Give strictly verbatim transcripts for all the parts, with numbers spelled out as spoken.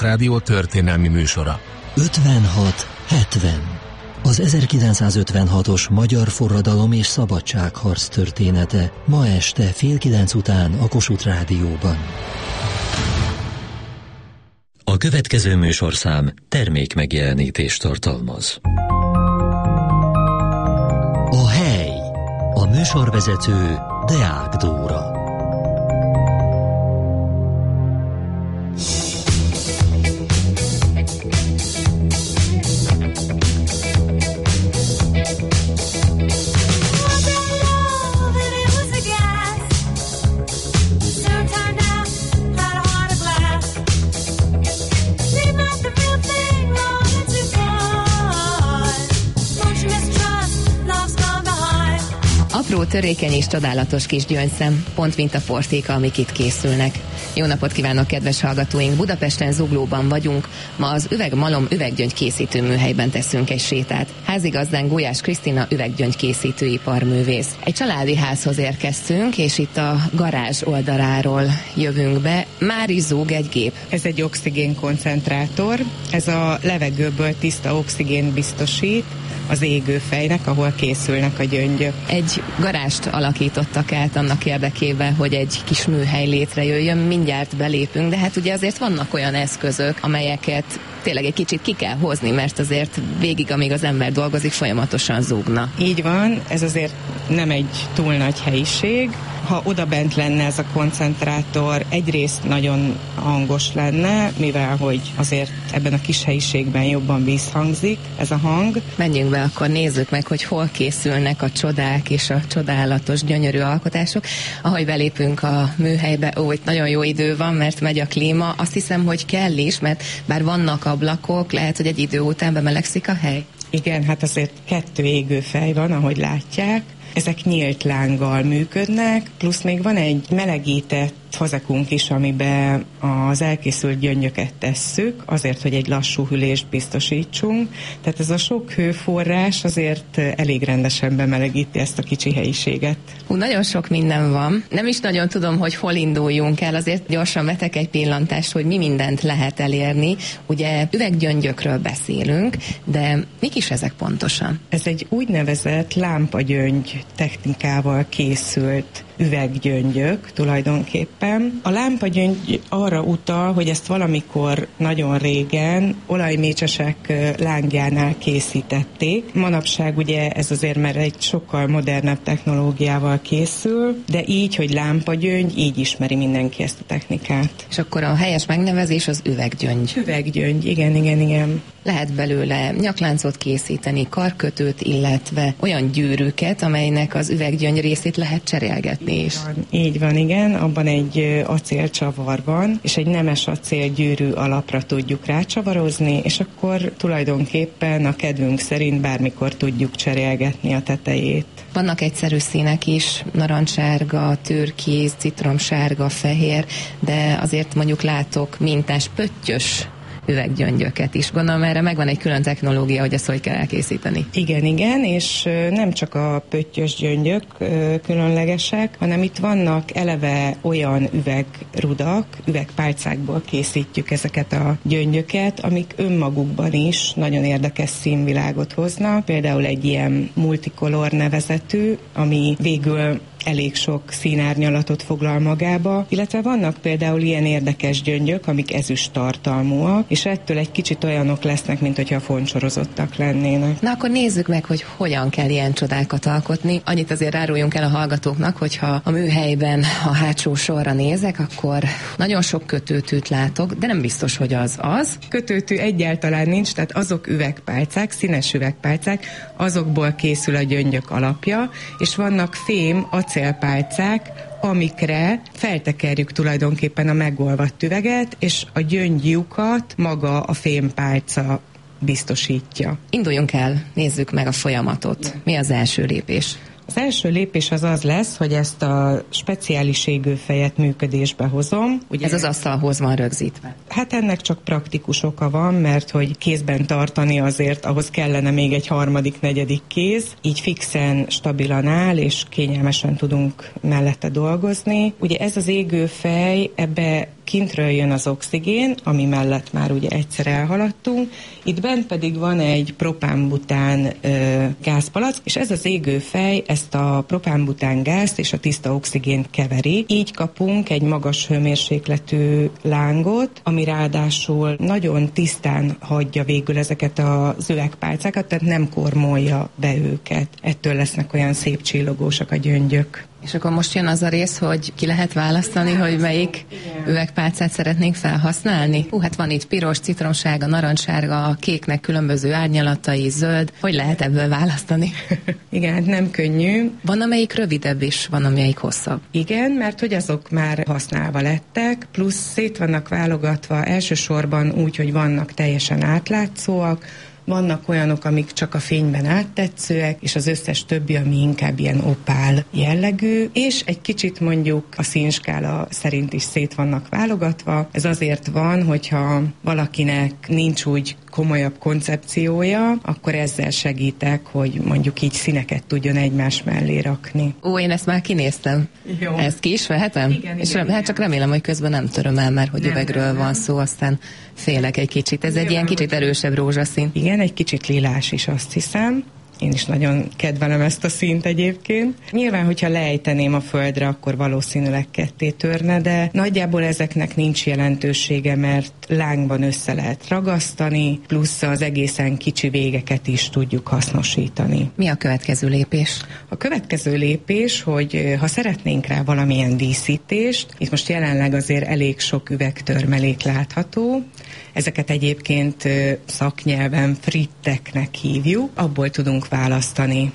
Rádió történelmi műsora. ötvenhat hetven. Az ezerkilencszázötvenhatos magyar forradalom és szabadságharc története ma este fél kilenc után a Kossuth Rádióban. A következő műsorszám termék megjelenítést tartalmaz. A hely. A műsorvezető Deák Dóra. Apró, törékeny és csodálatos kis gyöngyszem, pont mint a portéka, amik itt készülnek. Jó napot kívánok, kedves hallgatóink! Budapesten, Zuglóban vagyunk. Ma az Üvegmalom üveggyöngy készítő műhelyben teszünk egy sétát. Házigazdánk Gulyás Krisztina üveggyöngy készítő iparművész. Egy családi házhoz érkeztünk, és itt a garázs oldaláról jövünk be. Már is zúg egy gép. Ez egy oxigénkoncentrátor. Ez a levegőből tiszta oxigént biztosít az égőfejnek, ahol készülnek a gyöngyök. Egy garást alakítottak át annak érdekében, hogy egy kis műhely létrejöjjön, mindjárt belépünk, de hát ugye azért vannak olyan eszközök, amelyeket tényleg egy kicsit ki kell hozni, mert azért végig, amíg az ember dolgozik, folyamatosan zúgna. Így van, ez azért nem egy túl nagy helyiség. Ha oda bent lenne ez a koncentrátor, egyrészt nagyon hangos lenne, mivel hogy azért ebben a kis helyiségben jobban visszhangzik ez a hang. Menjünk be, akkor nézzük meg, hogy hol készülnek a csodák és a csodálatos, gyönyörű alkotások. Ahogy belépünk a műhelybe, ó, itt nagyon jó idő van, mert megy a klíma. Azt hiszem, hogy kell is, mert bár vannak ablakok, lehet, hogy egy idő után bemelegszik a hely. Igen, hát azért kettő égőfej van, ahogy látják. Ezek nyílt lánggal működnek, plusz még van egy melegített fazekunk is, amiben az elkészült gyöngyöket tesszük, azért, hogy egy lassú hűlést biztosítsunk. Tehát ez a sok hőforrás azért elég rendesen bemelegíti ezt a kicsi helyiséget. Hú, nagyon sok minden van. Nem is nagyon tudom, hogy hol induljunk el, azért gyorsan vetek egy pillantást, hogy mi mindent lehet elérni. Ugye üveggyöngyökről beszélünk, de mik is ezek pontosan? Ez egy úgynevezett lámpagyöngy technikával készült üveggyöngyök tulajdonképpen. A lámpagyöngy arra utal, hogy ezt valamikor nagyon régen olajmécsesek lángjánál készítették. Manapság ugye ez azért már egy sokkal modernebb technológiával készül, de így, hogy lámpagyöngy, így ismeri mindenki ezt a technikát. És akkor a helyes megnevezés az üveggyöngy. Üveggyöngy, igen, igen, igen. Lehet belőle nyakláncot készíteni, karkötőt, illetve olyan gyűrűket, amelynek az üveggyöngy részét lehet cserélgetni is. Van, így van, igen. Abban egy acélcsavar van, és egy nemes acélgyűrű alapra tudjuk rácsavarozni, és akkor tulajdonképpen a kedvünk szerint bármikor tudjuk cserélgetni a tetejét. Vannak egyszerű színek is, narancssárga, türkiz, citromsárga, fehér, de azért mondjuk látok mintás, pöttyös üveggyöngyöket is. Gondolom, erre megvan egy külön technológia, hogy ezt hogy kell elkészíteni. Igen, igen, és nem csak a pöttyös gyöngyök különlegesek, hanem itt vannak eleve olyan üvegrudak, üvegpálcákból készítjük ezeket a gyöngyöket, amik önmagukban is nagyon érdekes színvilágot hoznak. Például egy ilyen multicolor nevezetű, ami végül elég sok színárnyalatot foglal magába, illetve vannak például ilyen érdekes gyöngyök, amik ezüst tartalmúak, és ettől egy kicsit olyanok lesznek, mint hogyha foncsorozottak lennének. Na akkor nézzük meg, hogy hogyan kell ilyen csodákat alkotni. Annyit azért áruljunk el a hallgatóknak, hogyha a műhelyben a hátsó sorra nézek, akkor nagyon sok kötőtűt látok, de nem biztos, hogy az az. Kötőtű egyáltalán nincs, tehát azok üvegpálcák, színes üvegpálcák, azokból készül a gyöngyök alapja, és vannak fém, acélpálcák, amikre feltekerjük tulajdonképpen a megolvadt üveget, és a gyöngylyukat maga a fémpálca biztosítja. Induljunk el, nézzük meg a folyamatot. Mi az első lépés? Az első lépés az az lesz, hogy ezt a speciális égőfejet működésbe hozom. Ugye ez az asztalhoz van rögzítve? Hát ennek csak praktikus oka van, mert hogy kézben tartani azért ahhoz kellene még egy harmadik, negyedik kéz. Így fixen, stabilan áll, és kényelmesen tudunk mellette dolgozni. Ugye ez az égőfej, ebbe kintről jön az oxigén, ami mellett már ugye egyszer elhaladtunk, itt bent pedig van egy propánbután ö, gázpalack, és ez az égőfej ezt a propánbután gázt és a tiszta oxigént keveri. Így kapunk egy magas hőmérsékletű lángot, ami ráadásul nagyon tisztán hagyja végül ezeket az üvegpálcákat, tehát nem kormolja be őket. Ettől lesznek olyan szép csillogósak a gyöngyök. És akkor most jön az a rész, hogy ki lehet választani, hogy melyik üvegpálcát szeretnénk felhasználni? Hú, hát van itt piros, citromsárga, narancssárga, kéknek különböző árnyalatai, zöld. Hogy lehet ebből választani? Igen, hát nem könnyű. Van, amelyik rövidebb is, van, amelyik hosszabb. Igen, mert hogy azok már használva lettek, plusz szét vannak válogatva elsősorban úgy, hogy vannak teljesen átlátszóak, vannak olyanok, amik csak a fényben áttetszőek, és az összes többi, ami inkább ilyen opál jellegű, és egy kicsit mondjuk a színskála szerint is szét vannak válogatva. Ez azért van, hogyha valakinek nincs úgy komolyabb koncepciója, akkor ezzel segítek, hogy mondjuk így színeket tudjon egymás mellé rakni. Ó, én ezt már kinéztem. Jó. Ezt ki is vehetem? Igen, és igen, rem, hát csak remélem, hogy közben nem töröm el, mert hogy nem, üvegről nem, van nem. szó, aztán félek egy kicsit. Ez Nyilván, egy ilyen kicsit erősebb rózsaszín. Igen, egy kicsit lilás is, azt hiszem. Én is nagyon kedvelem ezt a színt egyébként. Nyilván, hogyha leejteném a földre, akkor valószínűleg ketté törne, de nagyjából ezeknek nincs jelentősége, mert lángban össze lehet ragasztani, plusz az egészen kicsi végeket is tudjuk hasznosítani. Mi a következő lépés? A következő lépés, hogy ha szeretnénk rá valamilyen díszítést, itt most jelenleg azért elég sok üvegtörmelék látható, ezeket egyébként szaknyelven fritteknek hívjuk, abból tudunk választani.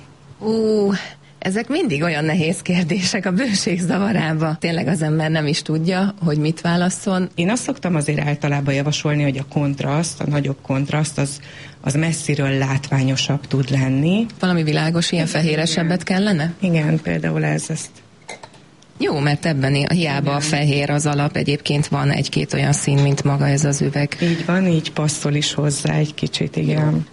Ú, ezek mindig olyan nehéz kérdések a bőség zavarába. Tényleg az ember nem is tudja, hogy mit válasszon. Én azt szoktam azért általában javasolni, hogy a kontraszt, a nagyobb kontraszt, az, az messziről látványosabb tud lenni. Valami világos, ilyen fehéresebbet kellene? Igen, például ez ezt. Jó, mert ebben a hiába a fehér az alap, egyébként van egy-két olyan szín, mint maga ez az üveg. Így van, így passzol is hozzá egy kicsit, igen.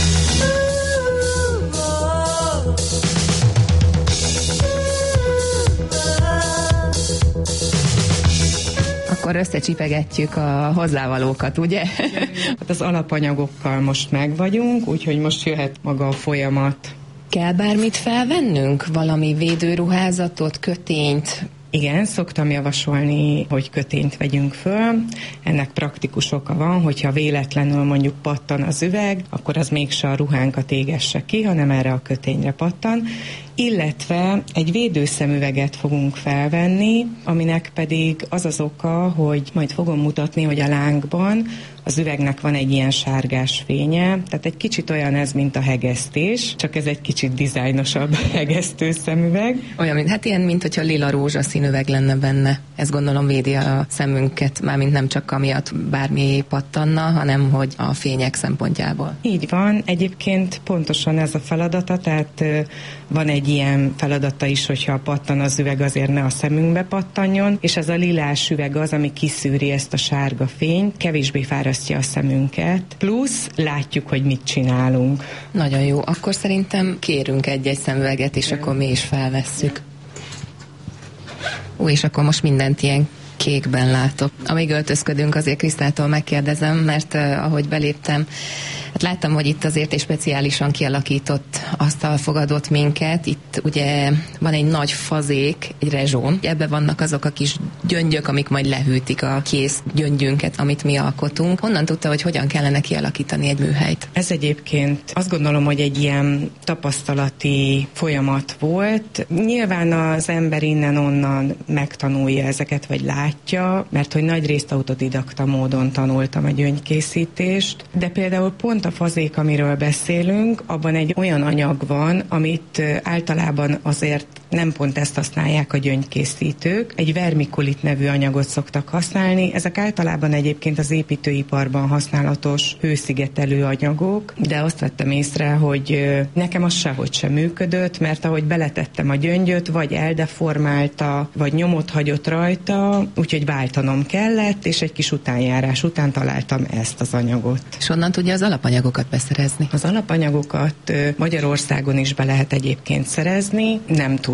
Akkor összecsipegetjük a hozzávalókat, ugye? Hát az alapanyagokkal most meg vagyunk, úgyhogy most jöhet maga a folyamat. Kell bármit felvennünk? Valami védőruházatot, kötényt? Igen, szoktam javasolni, hogy kötényt vegyünk föl. Ennek praktikus oka van, hogyha véletlenül mondjuk pattan az üveg, akkor az mégse a ruhánkat égesse ki, hanem erre a kötényre pattan. Illetve egy védőszemüveget fogunk felvenni, aminek pedig az az oka, hogy majd fogom mutatni, hogy a lángban az üvegnek van egy ilyen sárgás fénye, tehát egy kicsit olyan ez, mint a hegesztés, csak ez egy kicsit dizájnosabb hegesztőszemüveg. Olyan, mint, hát ilyen, mint hogyha lila rózsaszín üveg lenne benne. Ez gondolom védi a szemünket, mármint nem csak amiatt bármi pattanna, hanem hogy a fények szempontjából. Így van, egyébként pontosan ez a feladata, tehát van egy ilyen feladata is, hogyha pattan az üveg, azért ne a szemünkbe pattanjon, és ez a lilás üveg az, ami kiszűri ezt a sárga fényt, kevésbé fárasztja a szemünket, plusz látjuk, hogy mit csinálunk. Nagyon jó, akkor szerintem kérünk egy-egy szemüveget, és akkor mi is felvesszük. Ó, és akkor most mindent ilyen kékben látok. Amíg öltözködünk, azért Krisztától megkérdezem, mert uh, ahogy beléptem, hát láttam, hogy itt azért egy speciálisan kialakított asztal fogadott minket. Itt ugye van egy nagy fazék, egy rezsón. Ebben vannak azok a kis gyöngyök, amik majd lehűtik a kész gyöngyünket, amit mi alkotunk. Honnan tudta, hogy hogyan kellene kialakítani egy műhelyt? Ez egyébként azt gondolom, hogy egy ilyen tapasztalati folyamat volt. Nyilván az ember innen-onnan megtanulja ezeket, vagy látja, mert hogy nagyrészt autodidakta módon tanultam a gyöngykészítést, de például pont a fazék, amiről beszélünk, abban egy olyan anyag van, amit általában azért nem pont ezt használják a gyöngykészítők. Egy vermikulit nevű anyagot szoktak használni. Ezek általában egyébként az építőiparban használatos hőszigetelő anyagok, de azt vettem észre, hogy nekem az sehogy sem működött, mert ahogy beletettem a gyöngyöt, vagy eldeformálta, vagy nyomot hagyott rajta, úgyhogy váltanom kellett, és egy kis utánjárás után találtam ezt az anyagot. És onnan tudja az alapanyagokat beszerezni? Az alapanyagokat Magyarországon is be lehet egyébként szerezni, nem túl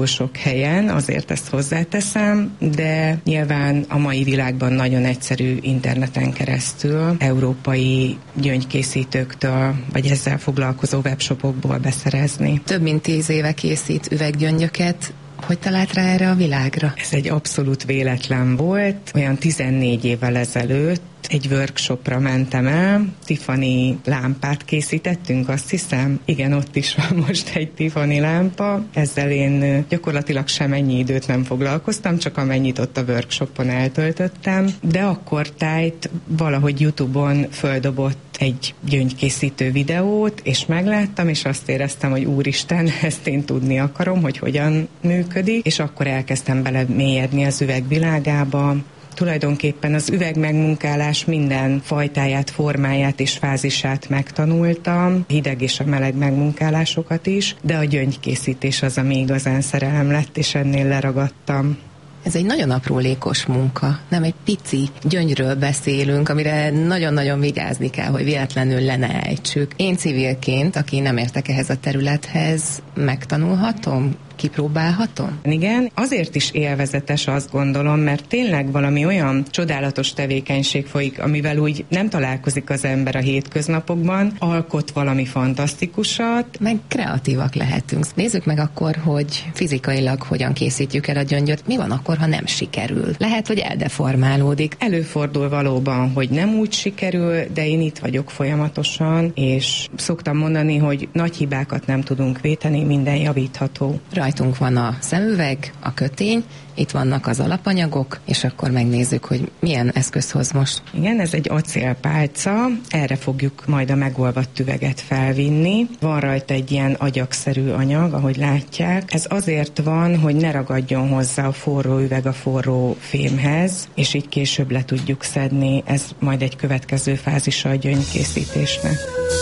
túl sok helyen, azért ezt hozzáteszem, de nyilván a mai világban nagyon egyszerű interneten keresztül európai gyöngykészítőktől, vagy ezzel foglalkozó webshopokból beszerezni. Több mint tíz éve készít üveggyöngyöket. Hogy talált rá erre a világra? Ez egy abszolút véletlen volt. Olyan tizennégy évvel ezelőtt egy workshopra mentem el, Tiffany lámpát készítettünk, azt hiszem. Igen, ott is van most egy Tiffany lámpa. Ezzel én gyakorlatilag semennyi időt nem foglalkoztam, csak amennyit ott a workshopon eltöltöttem. De akkor tájt valahogy YouTube-on földobott egy gyöngykészítő videót, és megláttam, és azt éreztem, hogy úristen, ezt én tudni akarom, hogy hogyan működik, és akkor elkezdtem belemélyedni az üveg világába. Tulajdonképpen az üveg megmunkálás minden fajtáját, formáját és fázisát megtanultam, hideg és a meleg megmunkálásokat is, de a gyöngykészítés az, ami igazán szerelem lett, és ennél leragadtam. Ez egy nagyon aprólékos munka, nem egy pici gyöngyről beszélünk, amire nagyon-nagyon vigyázni kell, hogy véletlenül le ne ejtsük. Én civilként, aki nem értek ehhez a területhez, megtanulhatom? Kipróbálhatom? Igen, azért is élvezetes, azt gondolom, mert tényleg valami olyan csodálatos tevékenység folyik, amivel úgy nem találkozik az ember a hétköznapokban, alkot valami fantasztikusat. Meg kreatívak lehetünk. Nézzük meg akkor, hogy fizikailag hogyan készítjük el a gyöngyöt. Mi van akkor, ha nem sikerül? Lehet, hogy eldeformálódik. Előfordul valóban, hogy nem úgy sikerül, de én itt vagyok folyamatosan, és szoktam mondani, hogy nagy hibákat nem tudunk véteni, minden javítható. Rajtunk van a szemüveg, a kötény, itt vannak az alapanyagok, és akkor megnézzük, hogy milyen eszköz hoz most. Igen, ez egy acélpálca, erre fogjuk majd a megolvadt üveget felvinni. Van rajta egy ilyen agyagszerű anyag, ahogy látják. Ez azért van, hogy ne ragadjon hozzá a forró üveg a forró fémhez, és így később le tudjuk szedni. Ez majd egy következő fázisa a gyöngykészítésnek.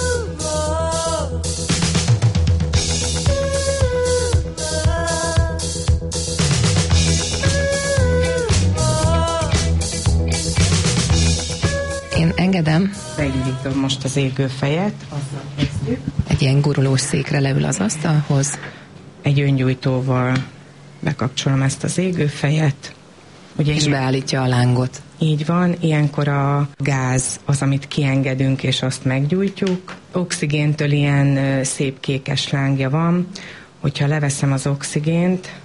Engedem. Beindítom most az égőfejet. Azzal kezdjük. Egy ilyen gurulós székre leül az asztalhoz. Egy öngyújtóval bekapcsolom ezt az égőfejet. Ugye és ilyen... beállítja a lángot. Így van, ilyenkor a gáz az, amit kiengedünk, és azt meggyújtjuk. Oxigéntől ilyen szép kékes lángja van. Hogyha leveszem az oxigént...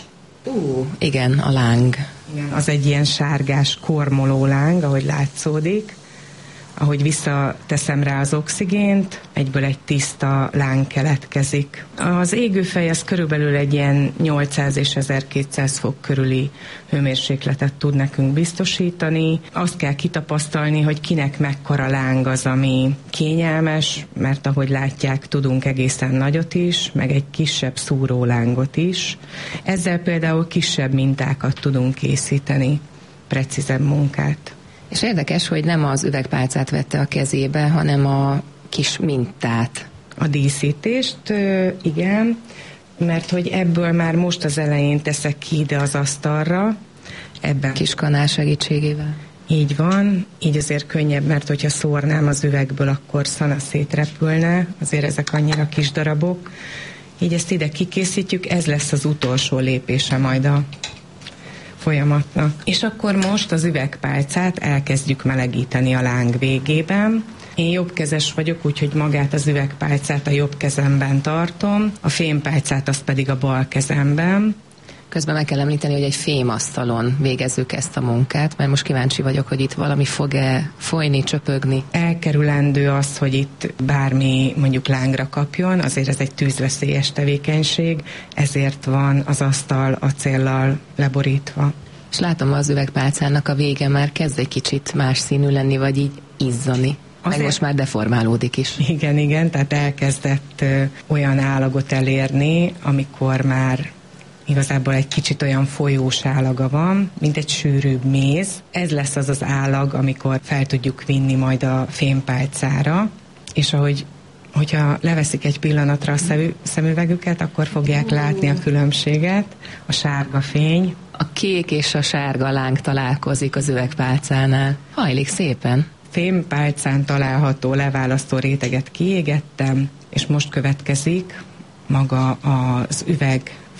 Ú, igen, a láng. Igen, az egy ilyen sárgás kormoló láng, ahogy látszódik. Ahogy visszateszem rá az oxigént, egyből egy tiszta láng keletkezik. Az égőfej az körülbelül egy ilyen nyolcszáz és ezerkétszáz fok körüli hőmérsékletet tud nekünk biztosítani. Azt kell kitapasztalni, hogy kinek mekkora láng az, ami kényelmes, mert ahogy látják, tudunk egészen nagyot is, meg egy kisebb szúrólángot is. Ezzel például kisebb mintákat tudunk készíteni, precízebb munkát. És érdekes, hogy nem az üvegpálcát vette a kezébe, hanem a kis mintát. A díszítést, igen, mert hogy ebből már most az elején teszek ki ide az asztalra. Ebben. Kis kanál segítségével. Így van, így azért könnyebb, mert hogyha szórnám az üvegből, akkor szana szétrepülne, azért ezek annyira kis darabok. Így ezt ide kikészítjük, ez lesz az utolsó lépése majd a folyamatnak. És akkor most az üvegpálcát elkezdjük melegíteni a láng végében. Én jobbkezes vagyok, úgyhogy magát az üvegpálcát a jobb kezemben tartom, a fémpálcát azt pedig a bal kezemben. Közben meg kell említeni, hogy egy fémasztalon végezzük ezt a munkát, mert most kíváncsi vagyok, hogy itt valami fog-e folyni, csöpögni. Elkerülendő az, hogy itt bármi mondjuk lángra kapjon, azért ez egy tűzveszélyes tevékenység, ezért van az asztal acéllal leborítva. És látom, az üvegpálcának a vége már kezd egy kicsit más színű lenni, vagy így izzani. Meg most már deformálódik is. Igen, igen, tehát elkezdett ö, olyan állagot elérni, amikor már igazából egy kicsit olyan folyós állaga van, mint egy sűrűbb méz. Ez lesz az az állag, amikor fel tudjuk vinni majd a fémpálcára, és ahogy hogyha leveszik egy pillanatra a szemüvegüket, akkor fogják látni a különbséget, a sárga fény. A kék és a sárga láng találkozik az üvegpálcánál. Hajlik szépen. Fémpálcán található leválasztó réteget kiégettem, és most következik maga az üveg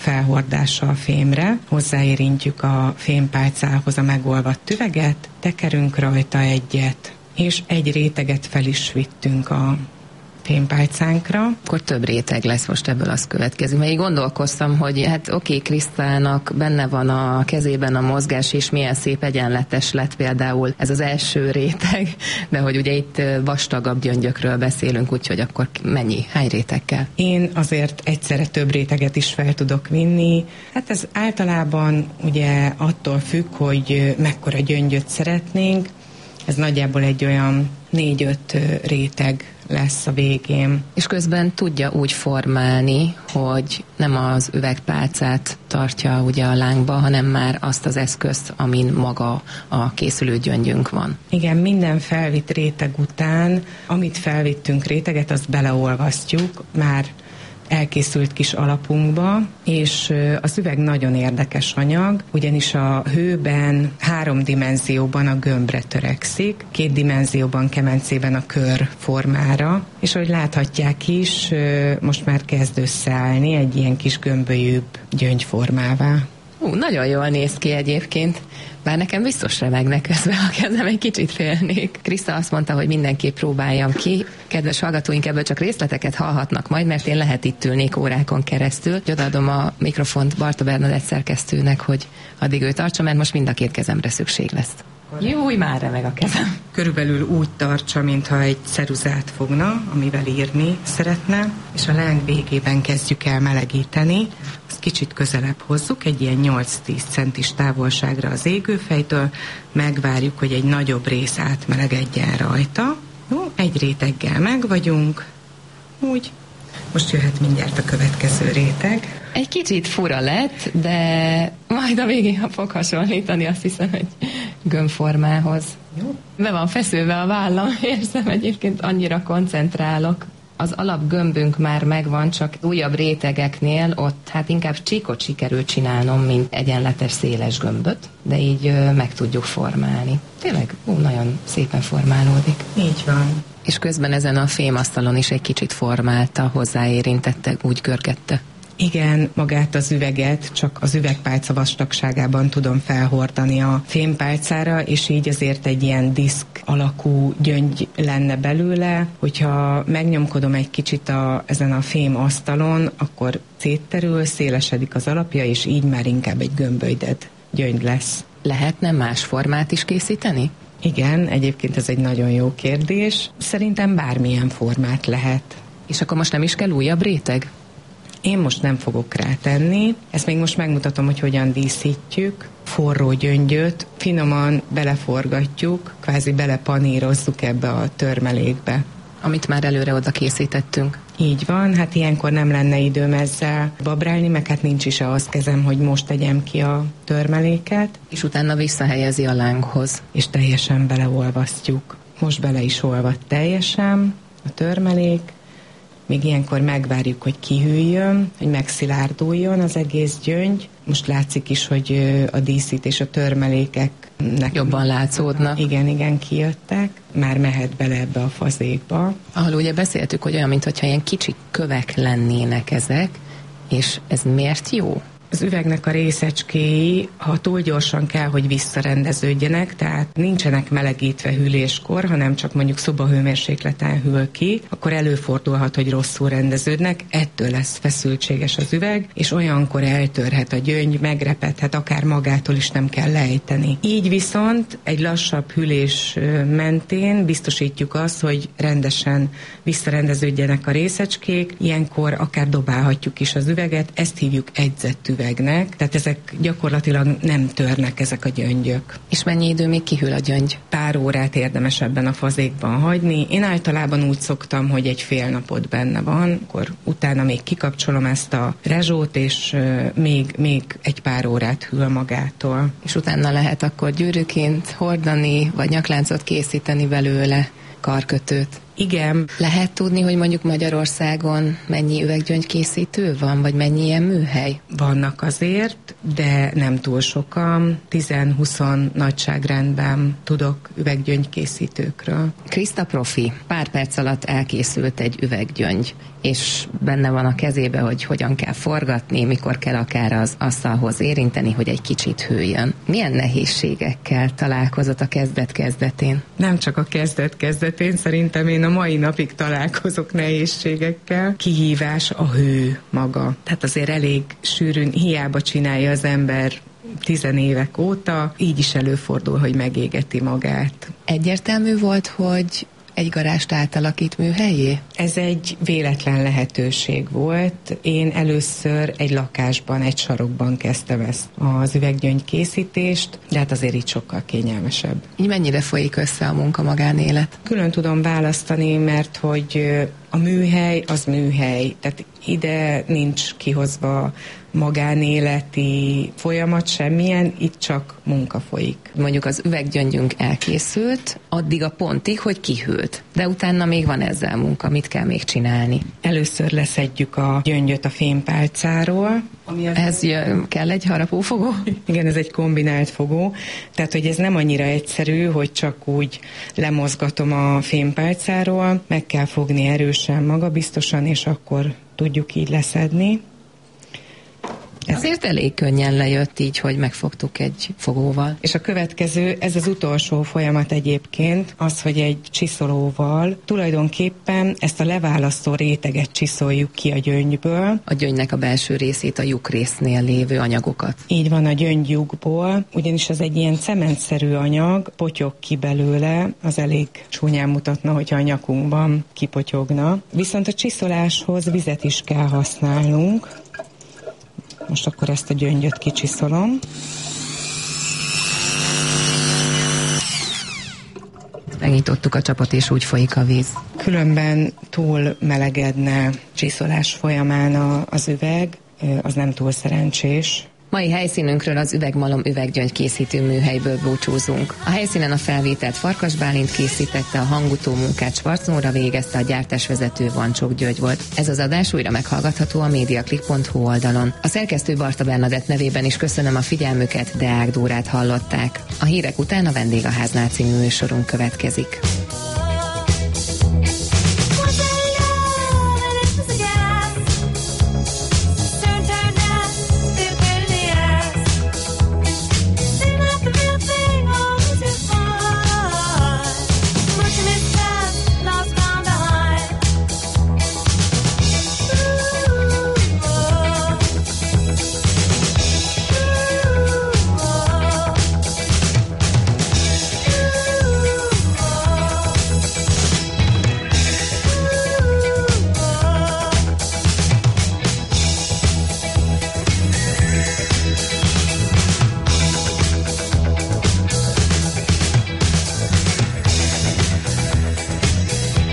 felhordása a fémre, hozzáérintjük a fémpálcához a megolvadt üveget, tekerünk rajta egyet, és egy réteget fel is vittünk a fémpálcánkra. Akkor több réteg lesz most ebből, az következik. Mert így gondolkoztam, hogy hát oké, okay, Krisztának benne van a kezében a mozgás, és milyen szép egyenletes lett például ez az első réteg, de hogy ugye itt vastagabb gyöngyökről beszélünk, úgyhogy akkor mennyi, hány réteg kell? Én azért egyszerre több réteget is fel tudok vinni. Hát ez általában ugye attól függ, hogy mekkora gyöngyöt szeretnénk. Ez nagyjából egy olyan négy-öt réteg lesz a végén. És közben tudja úgy formálni, hogy nem az üvegpálcát tartja ugye a lángba, hanem már azt az eszközt, amin maga a készülő gyöngyünk van. Igen, minden felvitt réteg után, amit felvittünk réteget, azt beleolvasztjuk, már elkészült kis alapunkba, és az üveg nagyon érdekes anyag, ugyanis a hőben három dimenzióban a gömbre törekszik, két dimenzióban kemencében a kör formára, és ahogy láthatják is, most már kezd összeállni egy ilyen kis gömbölyűbb gyöngyformává. Ú, nagyon jól néz ki egyébként. Bár nekem biztos remegne közben a kezem, egy kicsit félnék. Kriszta azt mondta, hogy mindenképp próbáljam ki. Kedves hallgatóink, ebből csak részleteket hallhatnak majd, mert én lehet itt ülnék órákon keresztül. Odaadom a mikrofont Barta Bernadett szerkesztőnek, hogy addig ő tartsa, mert most mind a két kezemre szükség lesz. Júj, már remeg a kezem. Körülbelül úgy tartsa, mintha egy ceruzát fogna, amivel írni szeretne, és a láng végében kezdjük el melegíteni. Azt kicsit közelebb hozzuk, egy ilyen nyolc-tíz centis távolságra az égőfejtől, megvárjuk, hogy egy nagyobb rész átmelegedjen rajta. Jó, egy réteggel meg vagyunk, úgy. Most jöhet mindjárt a következő réteg. Egy kicsit fura lett, de majd a végén fog hasonlítani, azt hiszem, hogy gömbformához. Jó. Be van feszülve a vállam, érzem, egyébként annyira koncentrálok. Az alapgömbünk már megvan, csak újabb rétegeknél ott hát inkább csíkot sikerült csinálnom, mint egyenletes széles gömböt, de így ö, meg tudjuk formálni. Tényleg ú, nagyon szépen formálódik. Így van. És közben ezen a fémasztalon is egy kicsit formálta, hozzáérintette, úgy görgette. Igen, magát az üveget csak az üvegpálca vastagságában tudom felhordani a fémpálcára, és így azért egy ilyen diszk alakú gyöngy lenne belőle. Hogyha megnyomkodom egy kicsit a, ezen a fém asztalon, akkor szétterül, szélesedik az alapja, és így már inkább egy gömbölyded gyöngy lesz. Lehetne más formát is készíteni? Igen, egyébként ez egy nagyon jó kérdés. Szerintem bármilyen formát lehet. És akkor most nem is kell újabb réteg? Én most nem fogok rátenni, ezt még most megmutatom, hogy hogyan díszítjük. Forró gyöngyöt finoman beleforgatjuk, kvázi belepanírozzuk ebbe a törmelékbe. Amit már előre oda készítettünk. Így van, hát ilyenkor nem lenne időm ezzel babrálni, meg hát nincs is ahhoz kezem, hogy most tegyem ki a törmeléket. És utána visszahelyezi a lánghoz. És teljesen beleolvasztjuk. Most bele is olvadt teljesen a törmelék. Még ilyenkor megvárjuk, hogy kihűljön, hogy megszilárduljon az egész gyöngy. Most látszik is, hogy a díszítés, a törmelékeknek jobban látszódnak. Igen, igen, kijöttek. Már mehet bele ebbe a fazékba. Ahol ugye beszéltük, hogy olyan, mintha ilyen kicsi kövek lennének ezek, és ez miért jó? Az üvegnek a részecskéi, ha túl gyorsan kell, hogy visszarendeződjenek, tehát nincsenek melegítve hűléskor, hanem csak mondjuk szobahőmérsékleten hűl ki, akkor előfordulhat, hogy rosszul rendeződnek, ettől lesz feszültséges az üveg, és olyankor eltörhet a gyöngy, megrepedhet, akár magától is nem kell lejteni. Így viszont egy lassabb hűlés mentén biztosítjuk azt, hogy rendesen visszarendeződjenek a részecskék, ilyenkor akár dobálhatjuk is az üveget, ezt hívjuk egyzett üveg. Tehát ezek gyakorlatilag nem törnek ezek a gyöngyök. És mennyi idő még kihűl a gyöngy? Pár órát érdemes ebben a fazékban hagyni. Én általában úgy szoktam, hogy egy fél napot benne van, akkor utána még kikapcsolom ezt a rezsót, és még, még egy pár órát hűl magától. És utána lehet akkor gyűrűként hordani, vagy nyakláncot készíteni belőle, karkötőt. Igen. Lehet tudni, hogy mondjuk Magyarországon mennyi üveggyöngykészítő van, vagy mennyi ilyen műhely? Vannak azért, de nem túl sokan. tíz-húsz nagyságrendben tudok üveggyöngykészítőkről. Kriszta profi, pár perc alatt elkészült egy üveggyöngy, és benne van a kezébe, hogy hogyan kell forgatni, mikor kell akár az asztalhoz érinteni, hogy egy kicsit hűljön. Milyen nehézségekkel találkozott a kezdet-kezdetén? Nem csak a kezdet-kezdetén, szerintem én a mai napig találkozok nehézségekkel. Kihívás a hő maga. Tehát azért elég sűrűn, hiába csinálja az ember tizenévek óta, így is előfordul, hogy megégeti magát. Egyértelmű volt, hogy egy garást átalakít műhelyé? Ez egy véletlen lehetőség volt. Én először egy lakásban, egy sarokban kezdtem ezt az üveggyöngykészítést, de hát azért így sokkal kényelmesebb. Így mennyire folyik össze a munka-magánélet? Külön tudom választani, mert hogy a műhely az műhely, tehát ide nincs kihozva magánéleti folyamat semmilyen, itt csak munka folyik. Mondjuk az üveggyöngyünk elkészült, addig a pontig, hogy kihűlt. De utána még van ezzel munka, mit kell még csinálni? Először leszedjük a gyöngyöt a fémpálcáról. Ami az ez jön, kell egy harapófogó? Igen, ez egy kombinált fogó. Tehát, hogy ez nem annyira egyszerű, hogy csak úgy lemozgatom a fémpálcáról, meg kell fogni erősen, magabiztosan, és akkor tudjuk így leszedni. Ezért elég könnyen lejött így, hogy megfogtuk egy fogóval. És a következő, ez az utolsó folyamat egyébként, az, hogy egy csiszolóval tulajdonképpen ezt a leválasztó réteget csiszoljuk ki a gyöngyből. A gyöngynek a belső részét, a lyukrésznél lévő anyagokat. Így van, a gyöngylyukból, ugyanis ez egy ilyen cementszerű anyag, potyog ki belőle, az elég csúnyán mutatna, hogyha a nyakunkban kipotyogna. Viszont a csiszoláshoz vizet is kell használnunk. Most akkor ezt a gyöngyöt kicsiszolom. Megnyitottuk a csapot, és úgy folyik a víz. Különben túl melegedne csiszolás folyamán a, az üveg, az nem túl szerencsés. Mai helyszínünkről az Üvegmalom üveggyöngy készítő műhelyből búcsúzunk. A helyszínen a felvételt Farkas Bálint készítette, a hangutó munkát Schwarz Nóra végezte, a gyártásvezető Vancsok György volt. Ez az adás újra meghallgatható a mediaclick pont hu oldalon. A szerkesztő Barta Bernadett nevében is köszönöm a figyelmüket, Deák Dórát hallották. A hírek után a Vendégháznál című műsorunk következik.